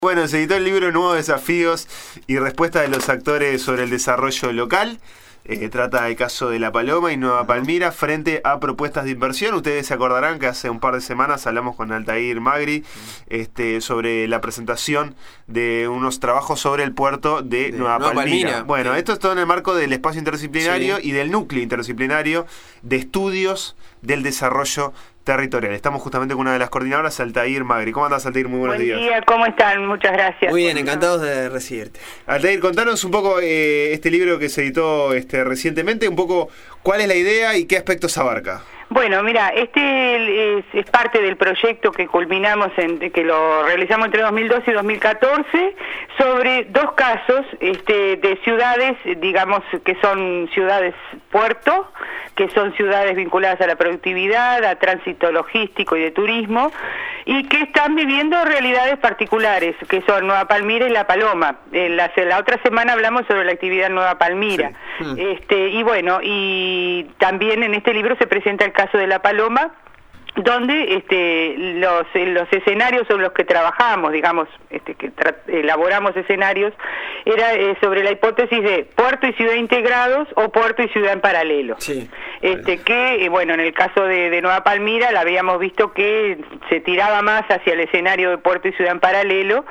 Bueno, se editó el libro Nuevos Desafíos y Respuestas de los Actores sobre el Desarrollo Local. Trata el caso de La Paloma y Nueva Palmira frente a propuestas de inversión. Ustedes se acordarán que hace un par de semanas hablamos con Altair Magri sobre la presentación de unos trabajos sobre el puerto de Nueva Palmira. Bueno, esto es todo en el marco del espacio interdisciplinario y del núcleo interdisciplinario de estudios del desarrollo territorial. Estamos justamente con una de las coordinadoras, Altair Magri. ¿Cómo andás, Altair? Muy buenos días. Buen día, ¿cómo están? Muchas gracias. Muy bien, encantados de recibirte. Altair, contanos un poco este libro que se editó recientemente, un poco cuál es la idea y qué aspectos abarca. Bueno, mira, este es parte del proyecto que culminamos, que lo realizamos entre 2012 y 2014, sobre dos casos de ciudades, digamos, que son ciudades puerto, que son ciudades vinculadas a la productividad, a tránsito logístico y de turismo, y que están viviendo realidades particulares, que son Nueva Palmira y La Paloma. La otra semana hablamos sobre la actividad en Nueva Palmira. Sí. Y bueno, y también en este libro se presenta el caso de La Paloma, donde los escenarios sobre los que trabajamos, digamos, elaboramos escenarios, era sobre la hipótesis de puerto y ciudad integrados o puerto y ciudad en paralelo. Sí. Que, bueno, en el caso de Nueva Palmira la habíamos visto que se tiraba más hacia el escenario de puerto y ciudad en paralelo,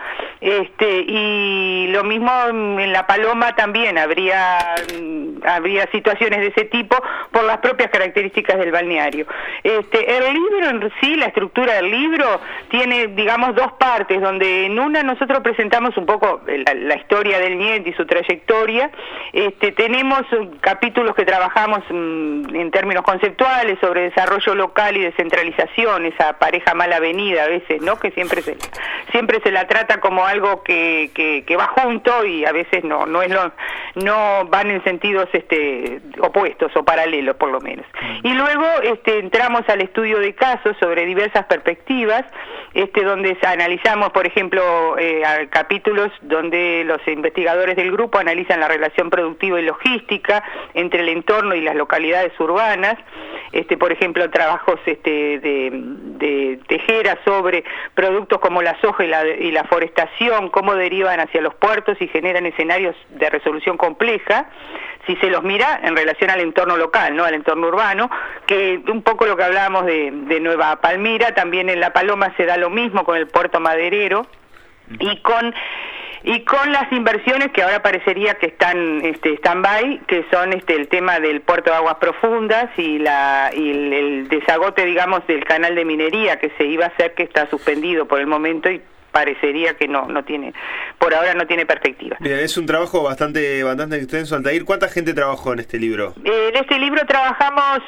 y lo mismo en La Paloma también habría situaciones de ese tipo por las propias características del balneario. El libro en sí, la estructura del libro, tiene, digamos, dos partes, donde en una nosotros presentamos un poco la historia del NIET y su trayectoria. Tenemos capítulos que trabajamos en términos conceptuales sobre desarrollo local y descentralización, esa pareja mal avenida a veces, ¿no? Que siempre se la trata como algo que va junto y a veces no van en sentidos opuestos o paralelos, por lo menos. Y luego entramos al estudio de casos sobre diversas perspectivas, donde analizamos, por ejemplo, capítulos donde los investigadores del grupo analizan la relación productiva y logística entre el entorno y las localidades urbanas, por ejemplo, trabajos de Tejera sobre productos como la soja y la forestación, cómo derivan hacia los puertos y generan escenarios de resolución compleja, si se los mira en relación al entorno local, no al entorno urbano, que un poco lo que hablábamos de Nueva Palmira, también en La Paloma se da lo mismo con el puerto maderero y con las inversiones que ahora parecería que están stand-by, que son el tema del puerto de aguas profundas y el desagote, digamos, del canal de minería que se iba a hacer, que está suspendido por el momento y parecería que no tiene, por ahora no tiene perspectiva. Bien, es un trabajo bastante extenso, Altair. ¿Cuánta gente trabajó en este libro? En este libro trabajamos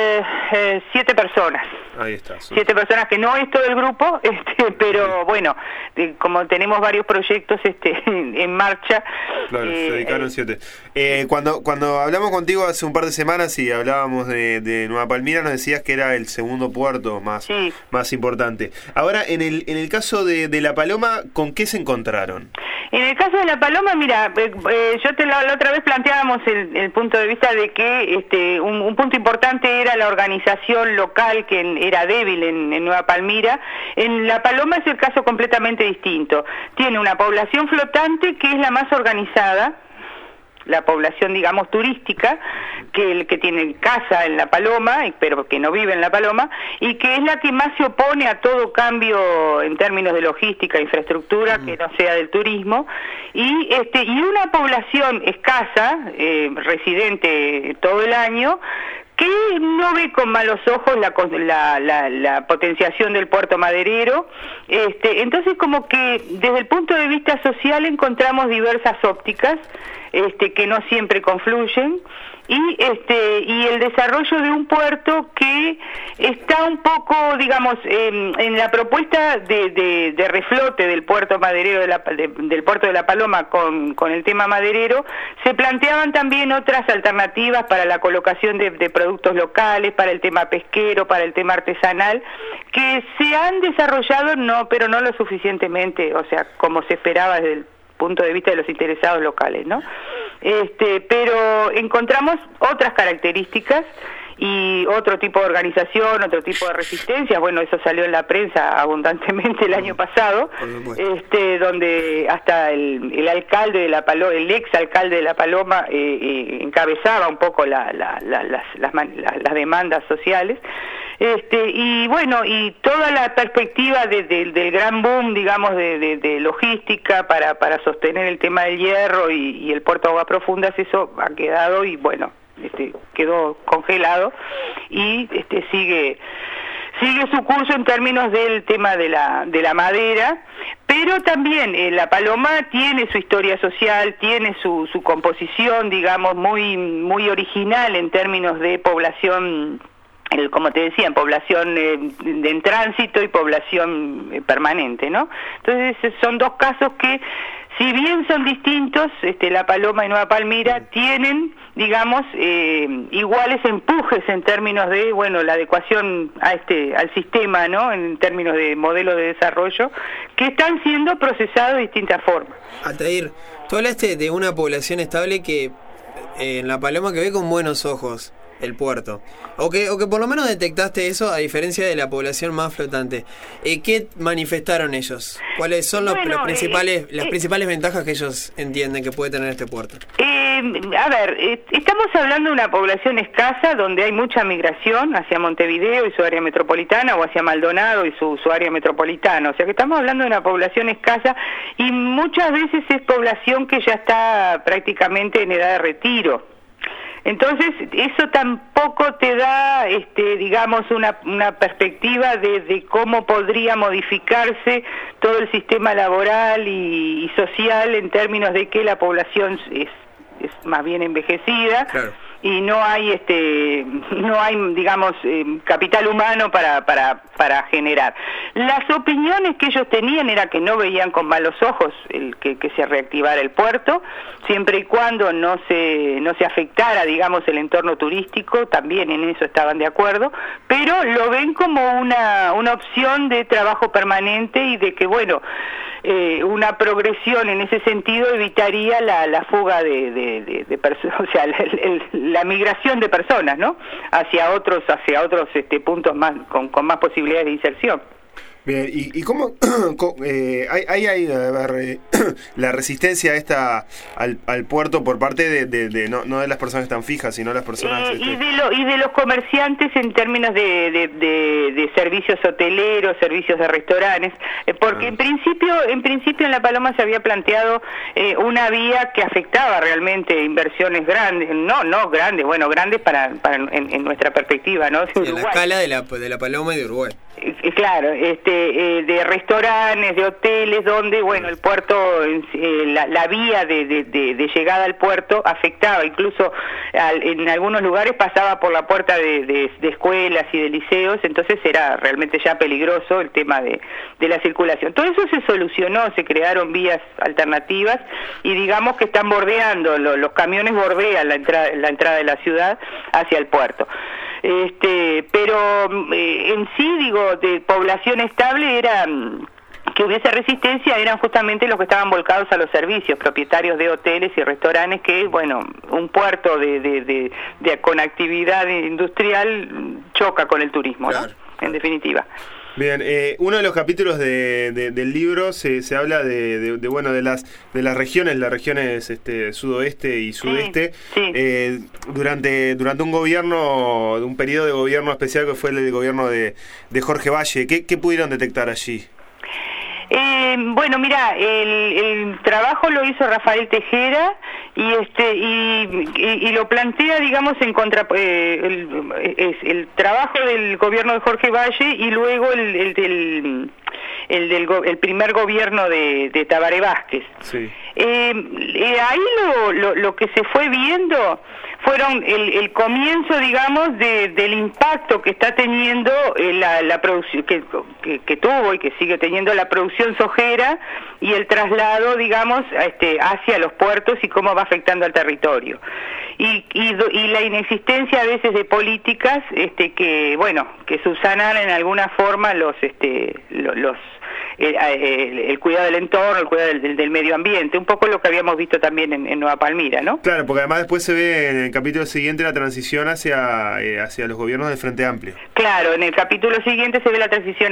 7 personas. Ahí está. 7 personas, que no es todo el grupo, pero bueno, como tenemos varios proyectos en marcha. Claro, se dedicaron 7. Cuando hablamos contigo hace un par de semanas y hablábamos de Nueva Palmira, nos decías que era el segundo puerto más importante. Ahora, en el caso de La Paloma, ¿con qué se encontraron? En el caso de La Paloma, mira, yo la otra vez planteábamos el punto de vista de que un punto importante era la organización local, que era débil en Nueva Palmira. En La Paloma es el caso completamente distinto. Tiene una población flotante que es la más organizada, la población, digamos, turística, que tiene casa en La Paloma, pero que no vive en La Paloma, y que es la que más se opone a todo cambio en términos de logística, infraestructura, que no sea del turismo, y una población escasa, residente todo el año, que no ve con malos ojos la potenciación del puerto maderero. Entonces, como que desde el punto de vista social encontramos diversas ópticas que no siempre confluyen, y el desarrollo de un puerto que está un poco, digamos, en la propuesta de reflote del puerto maderero del puerto de La Paloma con el tema maderero. Se planteaban también otras alternativas para la colocación de productos locales, para el tema pesquero, para el tema artesanal, que se han desarrollado, pero no lo suficientemente, o sea, como se esperaba desde el punto de vista de los interesados locales, ¿no? Pero encontramos otras características y otro tipo de organización, otro tipo de resistencia. Bueno, eso salió en la prensa abundantemente el año pasado, donde hasta el alcalde de La Paloma, el ex alcalde de La Paloma, encabezaba un poco las demandas sociales. Y bueno, y toda la perspectiva del gran boom, digamos, de logística para sostener el tema del hierro y el puerto de Aguas Profundas, eso ha quedado y bueno, quedó congelado y sigue su curso en términos del tema de la madera, pero también La Paloma tiene su historia social, tiene su composición, digamos, muy original en términos de población, como te decía, en población en tránsito y población permanente, ¿no? Entonces son dos casos que, si bien son distintos, La Paloma y Nueva Palmira tienen, digamos, iguales empujes en términos de, bueno, la adecuación al sistema, ¿no? En términos de modelo de desarrollo, que están siendo procesados de distintas formas. Altair, tú hablaste de una población estable que en La Paloma que ve con buenos ojos el puerto, o que por lo menos detectaste eso, a diferencia de la población más flotante. ¿Qué manifestaron ellos? ¿Cuáles son las principales ventajas que ellos entienden que puede tener este puerto? A ver, estamos hablando de una población escasa donde hay mucha migración hacia Montevideo y su área metropolitana, o hacia Maldonado y su área metropolitana. O sea que estamos hablando de una población escasa y muchas veces es población que ya está prácticamente en edad de retiro. Entonces, eso tampoco te da, digamos, una perspectiva de cómo podría modificarse todo el sistema laboral y social en términos de que la población es más bien envejecida. Claro. Y no hay digamos capital humano para generar. Las opiniones que ellos tenían era que no veían con malos ojos que se reactivara el puerto, siempre y cuando no se afectara, digamos, el entorno turístico. También en eso estaban de acuerdo, pero lo ven como una opción de trabajo permanente y de que, bueno, una progresión en ese sentido evitaría la fuga de personas, o sea, la migración de personas, ¿no? Hacia otros puntos más con más posibilidades de inserción. Bien, ¿y cómo hay la resistencia esta al puerto por parte de no de las personas que están fijas, sino las personas y de los comerciantes en términos de servicios hoteleros, servicios de restaurantes, porque en principio en La Paloma se había planteado una vía que afectaba realmente inversiones grandes, no grandes, bueno, grandes para en nuestra perspectiva, ¿no? Sí, en la escala de la Paloma y de Uruguay. Claro, de restaurantes, de hoteles, donde, bueno, el puerto, la vía de llegada al puerto afectaba, incluso en algunos lugares pasaba por la puerta de escuelas y de liceos, entonces era realmente ya peligroso el tema de la circulación. Todo eso se solucionó, se crearon vías alternativas y digamos que están bordeando, los camiones bordean la entrada de la ciudad hacia el puerto. Pero en sí, digo, de población estable era que hubiese resistencia, eran justamente los que estaban volcados a los servicios, propietarios de hoteles y restaurantes, que, bueno, un puerto con actividad industrial choca con el turismo, claro, ¿no? En definitiva. Bien, uno de los capítulos del libro se habla de las regiones, sudoeste y sudeste, sí. Durante un periodo de gobierno especial que fue el gobierno de Jorge Valle. ¿Qué pudieron detectar allí? Bueno, mira, el trabajo lo hizo Rafael Tejera y lo plantea, digamos, en contra el trabajo del gobierno de Jorge Valle y luego el primer gobierno de Tabaré Vázquez. Sí. Ahí lo que se fue viendo fueron el comienzo, digamos, del impacto que está teniendo la producción que tuvo y que sigue teniendo la producción sojera y el traslado, digamos, hacia los puertos y cómo va afectando al territorio. Y la inexistencia a veces de políticas que subsanaran en alguna forma el cuidado del entorno, el cuidado del medio ambiente, un poco lo que habíamos visto también en Nueva Palmira, ¿no? Claro, porque además después se ve en el capítulo siguiente la transición hacia los gobiernos del Frente Amplio. Claro, en el capítulo siguiente se ve la transición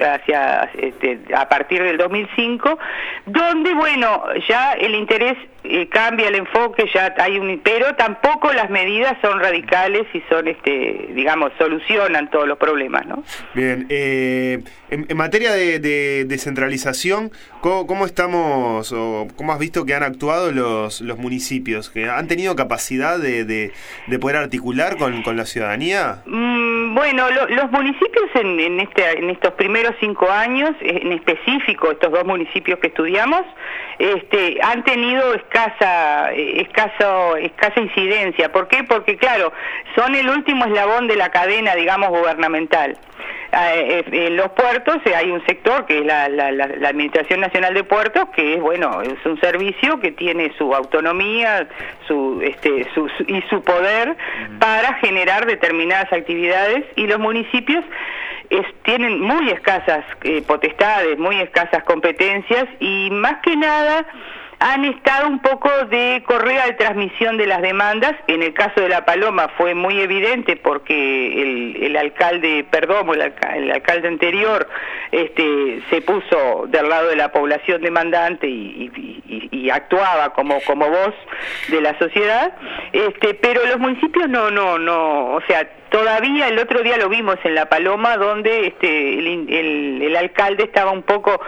a partir del 2005, donde, bueno, ya el interés cambia el enfoque, ya hay pero tampoco las medidas son radicales y son, digamos, solucionan todos los problemas, ¿no? Bien, en materia de descentralización, ¿cómo estamos, o cómo has visto que han actuado los municipios? ¿Que han tenido capacidad de poder articular con la ciudadanía? Bueno, los municipios en estos primeros 5 años, en específico estos 2 municipios que estudiamos, han tenido escasa incidencia. ¿Por qué? Porque, claro, son el último eslabón de la cadena, digamos, gubernamental. En los puertos hay un sector que es la Administración Nacional de Puertos, que es, bueno, es un servicio que tiene su autonomía y su poder para generar determinadas actividades, y los municipios tienen muy escasas potestades, muy escasas competencias, y más que nada han estado un poco de correa de transmisión de las demandas. En el caso de La Paloma fue muy evidente porque el alcalde Perdomo, el alcalde anterior, se puso del lado de la población demandante y actuaba como voz de la sociedad, pero los municipios no, o sea, todavía el otro día lo vimos en La Paloma, donde el alcalde estaba un poco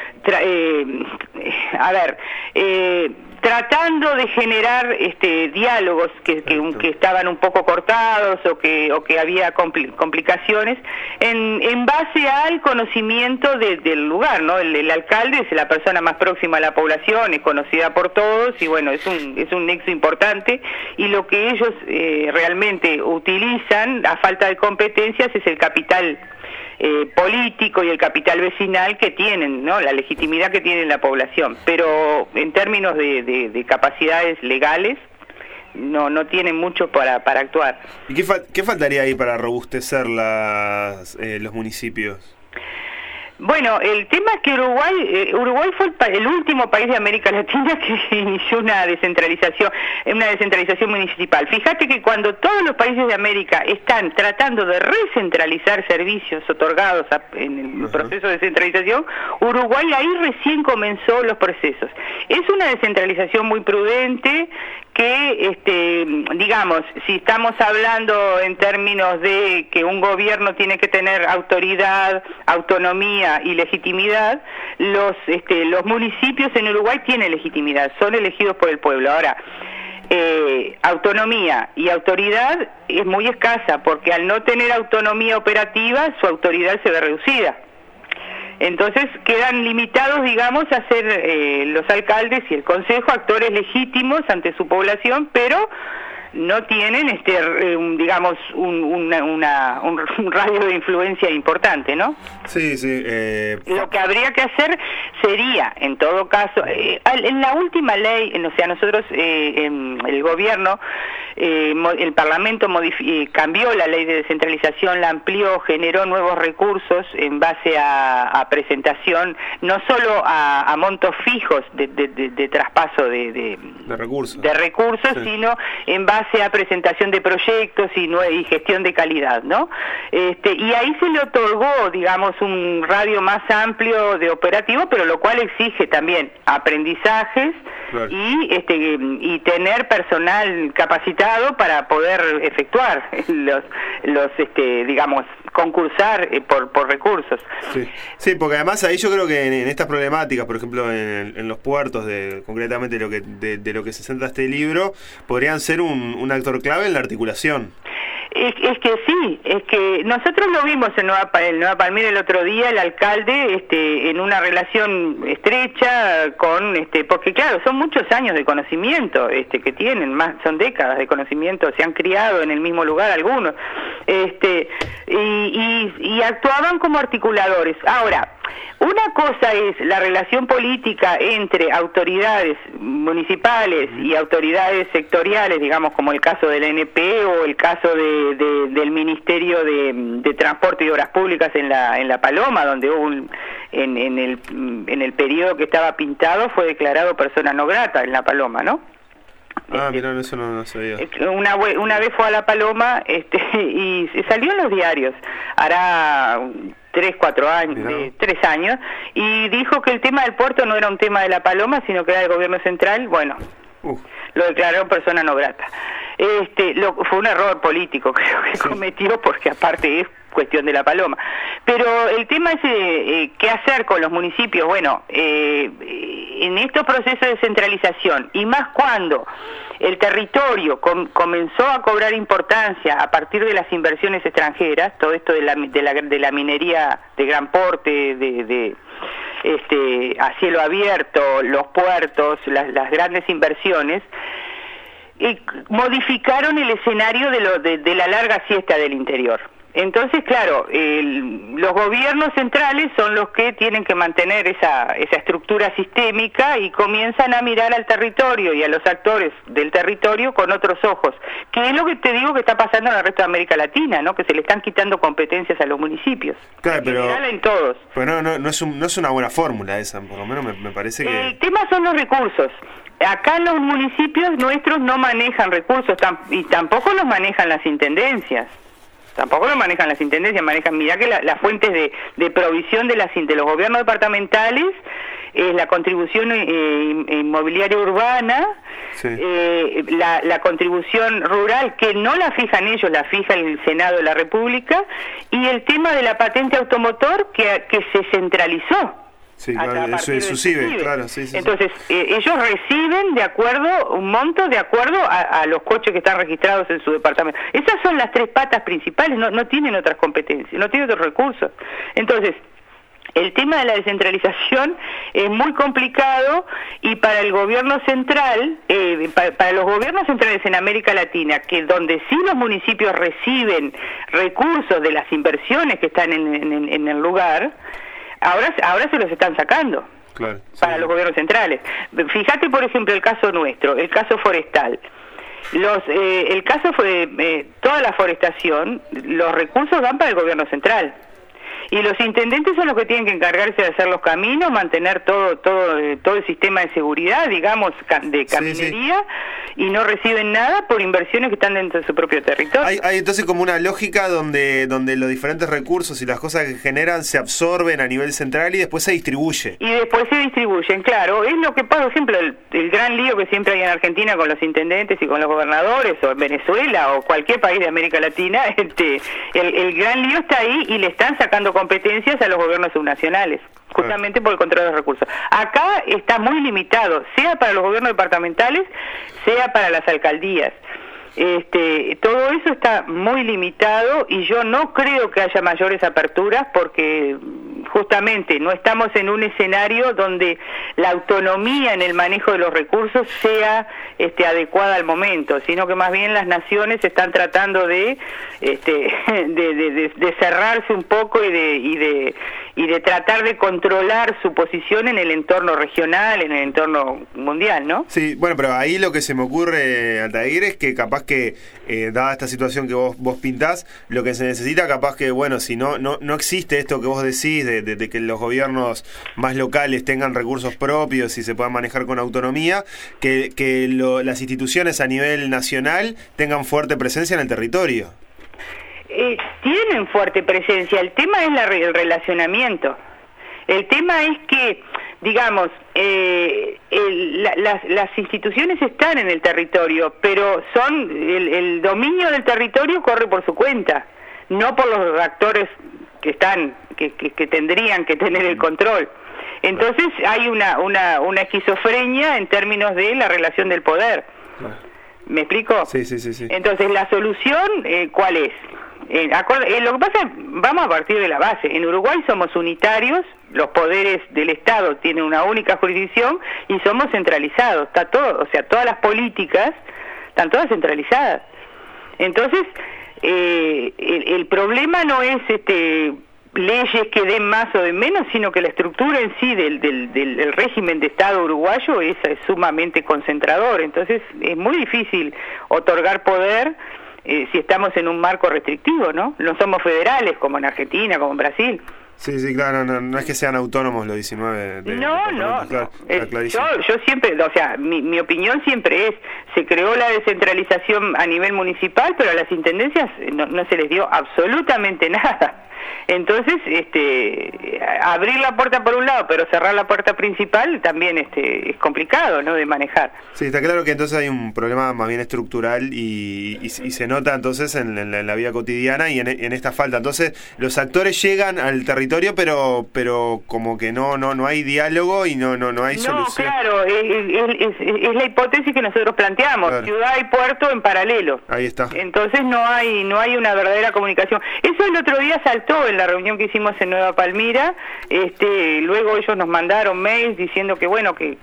tratando de generar diálogos que estaban un poco cortados o que había complicaciones en base al conocimiento del lugar, ¿no? El alcalde es la persona más próxima a la población, es conocida por todos, y bueno, es un nexo importante, y lo que ellos realmente utilizan a falta de competencias es el capital político y el capital vecinal que tienen, ¿no? La legitimidad que tiene la población, pero en términos de capacidades legales no tienen mucho para actuar. ¿Y qué faltaría ahí para robustecer los municipios? Bueno, el tema es que Uruguay fue el último país de América Latina que inició una descentralización municipal. Fíjate que cuando todos los países de América están tratando de recentralizar servicios otorgados en el proceso de descentralización, Uruguay ahí recién comenzó los procesos. Es una descentralización muy prudente que, digamos, si estamos hablando en términos de que un gobierno tiene que tener autoridad, autonomía y legitimidad, los municipios en Uruguay tienen legitimidad, son elegidos por el pueblo. Ahora, autonomía y autoridad es muy escasa, porque al no tener autonomía operativa, su autoridad se ve reducida. Entonces quedan limitados, digamos, a ser los alcaldes y el consejo actores legítimos ante su población, pero no tienen, digamos, un radio de influencia importante, ¿no? Sí. Lo que habría que hacer sería, en todo caso, en la última ley, o sea, nosotros, el gobierno, el Parlamento cambió la ley de descentralización, la amplió, generó nuevos recursos en base a presentación, no solo a montos fijos de traspaso de recursos, sí, sino en base a presentación de proyectos y gestión de calidad, ¿no? Y ahí se le otorgó, digamos, un radio más amplio de operativo, pero lo cual exige también aprendizajes, claro, y tener personal capacitado para poder efectuar digamos, concursar por recursos. Sí, porque además ahí yo creo que en estas problemáticas, por ejemplo en los puertos, concretamente de lo que se centra este libro, podrían ser un actor clave en la articulación. Es que sí, es que nosotros lo vimos en Nueva Palmira el otro día, el alcalde en una relación estrecha con, porque claro, son muchos años de conocimiento que tienen, son décadas de conocimiento, se han criado en el mismo lugar algunos, y actuaban como articuladores. Ahora, Una cosa es la relación política entre autoridades municipales y autoridades sectoriales, digamos como el caso del ANP o el caso del Ministerio de Transporte y Obras Públicas en la Paloma, donde hubo en el periodo que estaba pintado fue declarado persona no grata en la Paloma, ¿no? Mirá, eso no sabía. Una vez fue a la Paloma y salió en los diarios, hará 3 años, y dijo que el tema del puerto no era un tema de la Paloma, sino que era del gobierno central. Bueno, lo declararon persona no grata. Fue un error político, creo que cometió, porque aparte es cuestión de la Paloma. Pero el tema es qué hacer con los municipios. Bueno, en estos procesos de centralización, y más cuando el territorio comenzó a cobrar importancia a partir de las inversiones extranjeras, todo esto de la minería de gran porte, a cielo abierto, los puertos, las grandes inversiones, modificaron el escenario de la larga siesta del interior. Entonces, claro, los gobiernos centrales son los que tienen que mantener esa estructura sistémica y comienzan a mirar al territorio y a los actores del territorio con otros ojos, que es lo que te digo que está pasando en el resto de América Latina, ¿no? Que se le están quitando competencias a los municipios. Claro, pero en todos. Pero no es una buena fórmula esa, por lo menos me parece que... El tema son los recursos. Acá los municipios nuestros no manejan recursos y tampoco los manejan las intendencias. Mirá que las fuentes de provisión de los gobiernos departamentales es la contribución inmobiliaria urbana, la contribución rural, que no la fijan ellos, la fija el Senado de la República, y el tema de la patente automotor que se centralizó. Sí, claro, eso es su CIBE, claro, sí. Entonces, ellos reciben un monto de acuerdo a los coches que están registrados en su departamento. Esas son las 3 patas principales, no tienen otras competencias, no tienen otros recursos. Entonces, el tema de la descentralización es muy complicado, y para el gobierno central, para los gobiernos centrales en América Latina, que donde sí los municipios reciben recursos de las inversiones que están en el lugar, ahora se los están sacando. Claro, para los gobiernos centrales. Fíjate, por ejemplo, el caso nuestro, el caso forestal. El caso fue toda la forestación, los recursos van para el gobierno central. Y los intendentes son los que tienen que encargarse de hacer los caminos, mantener todo el sistema de seguridad, digamos, de caminería, y no reciben nada por inversiones que están dentro de su propio territorio. Hay entonces como una lógica donde los diferentes recursos y las cosas que generan se absorben a nivel central y después se distribuye. Y después se distribuyen, claro. Es lo que pasa, por ejemplo, el gran lío que siempre hay en Argentina con los intendentes y con los gobernadores, o en Venezuela o cualquier país de América Latina, el gran lío está ahí, y le están sacando competencias a los gobiernos subnacionales, justamente por el control de los recursos. Acá está muy limitado, sea para los gobiernos departamentales, sea para las alcaldías. Todo eso está muy limitado, y yo no creo que haya mayores aperturas, porque justamente no estamos en un escenario donde la autonomía en el manejo de los recursos sea adecuada al momento, sino que más bien las naciones están tratando de cerrarse un poco y de tratar de controlar su posición en el entorno regional, en el entorno mundial, ¿no? Sí, bueno, pero ahí lo que se me ocurre, Altair, es que capaz que, dada esta situación que vos pintás, lo que se necesita capaz que, bueno, si no existe esto que vos decís de que los gobiernos más locales tengan recursos propios y se puedan manejar con autonomía, que las instituciones a nivel nacional tengan fuerte presencia en el territorio. Tienen fuerte presencia, el tema es el relacionamiento. El tema es que, digamos, las instituciones están en el territorio, pero el dominio del territorio corre por su cuenta, no por los actores que tendrían que tener el control. Entonces hay una esquizofrenia en términos de la relación del poder. ¿Me explico? Sí. Entonces, la solución, ¿cuál es? Lo que pasa, vamos a partir de la base. En Uruguay somos unitarios, los poderes del Estado tienen una única jurisdicción y somos centralizados. Está todo, o sea, todas las políticas están todas centralizadas. Entonces, el problema no es leyes que den más o den menos, sino que la estructura en sí del régimen de Estado uruguayo es sumamente concentrador. Entonces es muy difícil otorgar poder si estamos en un marco restrictivo, ¿no? No somos federales como en Argentina, como en Brasil. Sí, claro, no es que sean autónomos los 19 No. Claro, Yo siempre, o sea, mi opinión siempre es, se creó la descentralización a nivel municipal, pero a las intendencias no se les dio absolutamente nada. Entonces, abrir la puerta por un lado, pero cerrar la puerta principal también es complicado, ¿no?, de manejar. Sí, está claro que entonces hay un problema más bien estructural y se nota entonces en la vida cotidiana y en esta falta. Entonces, los actores llegan al territorio, pero como que no hay diálogo y no hay solución. No, claro, es la hipótesis que nosotros planteamos, claro. Ciudad y puerto en paralelo. Ahí está. Entonces no hay una verdadera comunicación. Eso el otro día saltó en la reunión que hicimos en Nueva Palmira. Luego ellos nos mandaron mails diciendo que bueno, que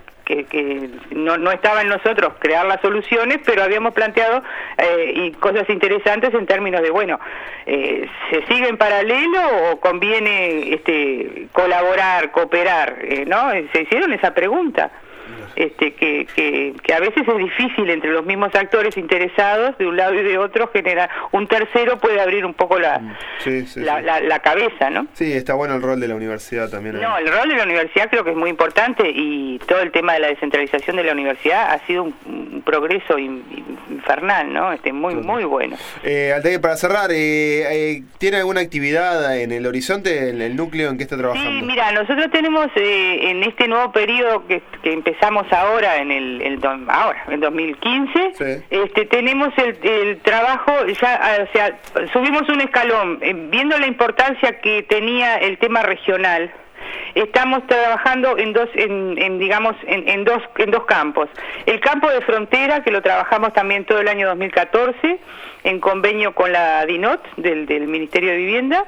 no estaba en nosotros crear las soluciones, pero habíamos planteado y cosas interesantes en términos de, bueno, ¿se sigue en paralelo o conviene colaborar, cooperar? ¿No? Se hicieron esa pregunta. Que a veces es difícil entre los mismos actores interesados de un lado y de otro generar, un tercero puede abrir un poco la cabeza, ¿no? Sí, está bueno el rol de la universidad también. No, el rol de la universidad creo que es muy importante y todo el tema de la descentralización de la universidad ha sido un progreso infernal, ¿no? Muy bueno. Altair, para cerrar, ¿tiene alguna actividad en el horizonte, el núcleo en que está trabajando? Sí, mira, nosotros tenemos en este nuevo periodo que empezamos ahora en 2015, sí. Tenemos el trabajo ya, o sea, subimos un escalón, viendo la importancia que tenía el tema regional. Estamos trabajando en dos campos. El campo de frontera, que lo trabajamos también todo el año 2014, en convenio con la DINOT del Ministerio de Vivienda.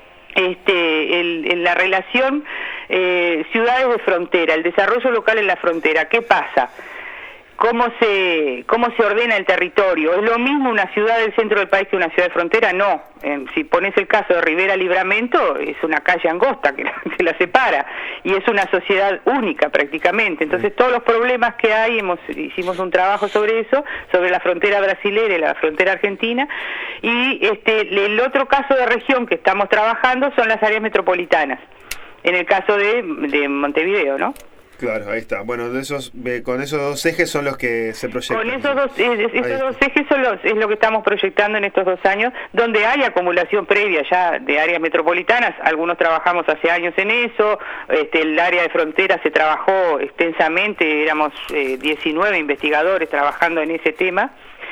La relación ciudades de frontera, el desarrollo local en la frontera. ¿Qué pasa? ¿Cómo se ordena el territorio? ¿Es lo mismo una ciudad del centro del país que una ciudad de frontera? No. Si pones el caso de Rivera Libramento, es una calle angosta que la separa y es una sociedad única prácticamente. Entonces todos los problemas que hay, hicimos un trabajo sobre eso, sobre la frontera brasilera y la frontera argentina, y el otro caso de región que estamos trabajando son las áreas metropolitanas, en el caso de Montevideo, ¿no? Claro, ahí está. Bueno, con esos dos ejes son los que se proyectan. Con esos dos ejes es lo que estamos proyectando en estos 2 años, donde hay acumulación previa ya de áreas metropolitanas. Algunos trabajamos hace años en eso. El área de frontera se trabajó extensamente, éramos 19 investigadores trabajando en ese tema.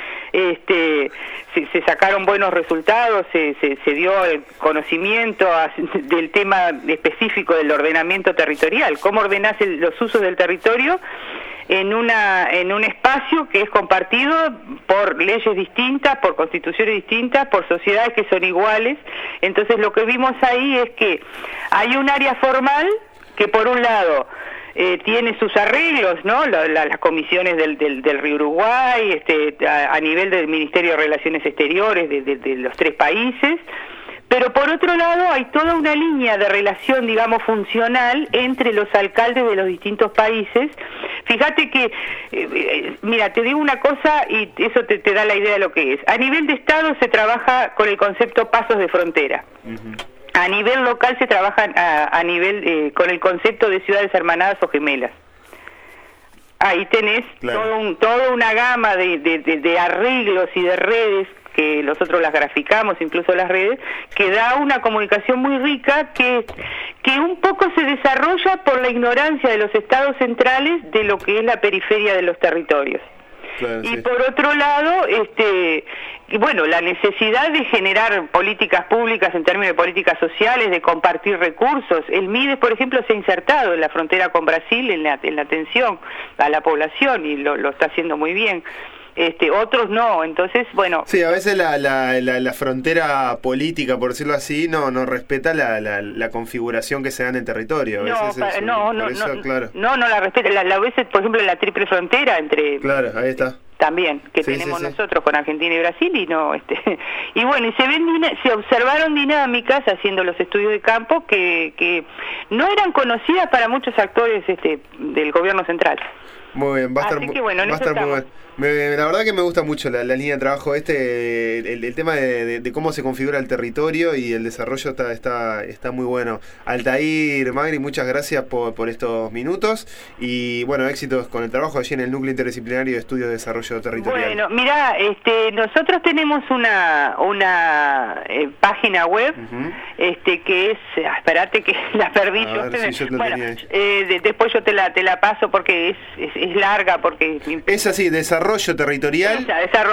Se sacaron buenos resultados, se dio el conocimiento del tema específico del ordenamiento territorial, cómo ordenás los usos del territorio en un espacio que es compartido por leyes distintas, por constituciones distintas, por sociedades que son iguales. Entonces lo que vimos ahí es que hay un área formal que por un lado tiene sus arreglos, ¿no? Las comisiones del Río Uruguay, a nivel del Ministerio de Relaciones Exteriores de los 3 países, pero por otro lado hay toda una línea de relación, digamos, funcional entre los alcaldes de los distintos países. Fíjate que, mira, te digo una cosa y eso te da la idea de lo que es. A nivel de Estado se trabaja con el concepto pasos de frontera. Uh-huh. A nivel local se trabaja con el concepto de ciudades hermanadas o gemelas. Ahí tenés toda una gama de arreglos y de redes, que nosotros las graficamos, incluso las redes, que da una comunicación muy rica que un poco se desarrolla por la ignorancia de los estados centrales de lo que es la periferia de los territorios. Claro, y sí. Por otro lado, bueno, la necesidad de generar políticas públicas en términos de políticas sociales, de compartir recursos. El MIDES, por ejemplo, se ha insertado en la frontera con Brasil en la atención a la población y lo está haciendo muy bien. Otros no, entonces, bueno... Sí, a veces la frontera política, por decirlo así, no respeta la configuración que se da en el territorio. A veces no la respeta. A veces, por ejemplo, la triple frontera entre... Claro, ahí está. también, que Sí, tenemos sí, sí. nosotros con Argentina y Brasil, y no, y bueno, y se observaron dinámicas haciendo los estudios de campo que no eran conocidas para muchos actores del gobierno central. Muy bien, va a estar, Así que bueno, en va a eso estar muy estamos. bien. La verdad que me gusta mucho la línea de trabajo el tema de cómo se configura el territorio y el desarrollo está muy bueno. Altair, Magri, muchas gracias por estos minutos y bueno, éxitos con el trabajo allí en el Núcleo Interdisciplinario de Estudios de Desarrollo Territorial. Bueno, mira, nosotros tenemos una página web, que es, espérate que la perdí. A ver, si yo lo bueno, tenía ahí. después yo te la paso porque es larga, porque Es así, desarrollo territorial.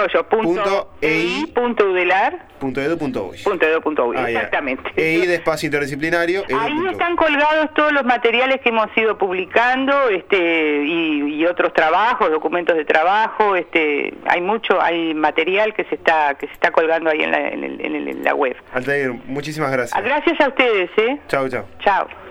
Desarrollo.ei.udelar.edu.uy. Exactamente. EI de espacio interdisciplinario. Ahí están colgados todos los materiales que hemos ido publicando, y otros trabajos, documentos de trabajo, hay material que se está colgando ahí en la web. Altair, muchísimas gracias. Gracias a ustedes, Chau, chau. Chao.